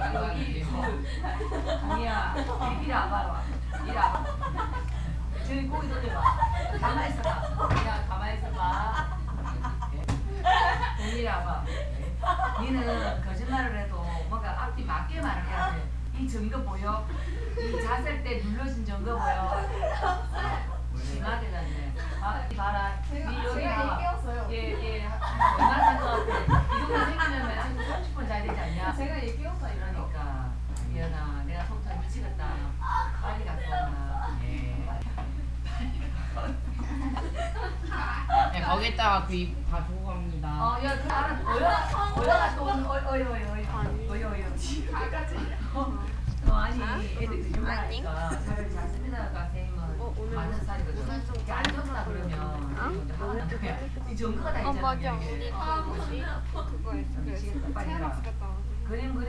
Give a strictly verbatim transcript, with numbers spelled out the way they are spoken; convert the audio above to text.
여기 아니야. 이리 와봐. 이리 와봐. 저기 고기 돌려봐. 가만히 있어봐. 야 가만히 있어봐. 이리 와봐. 니는 거짓말을 해도 뭔가 앞뒤 맞게 말을 해야 돼. 이 증거 보여? 이 자셀 때 눌러진 증거 보여? 심하게 잤네. 아, 봐라. 제가, 니 여기 제가 봐봐. 얘기했어요. 얘, 얘, 얼마나 잔것 같아? 이 정도 생기려면 최소 삼십 분 자야 되지 않냐? 제가 얘기했어요. 그러니까. 미연아, 내가 속상 미치겠다. 빨리 갔다 오나. 예. 네, 거기다가 그 입 다 주고 갑니다. 어, 야, 그 알아. 어여, 어여가 또 오는, 어여, 어여, 어여, 어여, 어여. 어, 아니, 애들이 좀 하니까 살을 잘 씁니다가 선생님은 맞는 살이거든. 이게 안 좋다 그러면 이 정도가 다 어 있잖아. 맞아. 우리 그 뭐지? 그거 했어. 미치겠다, 그 빨리 해라. 테라스 갔다 와. 그림 그림.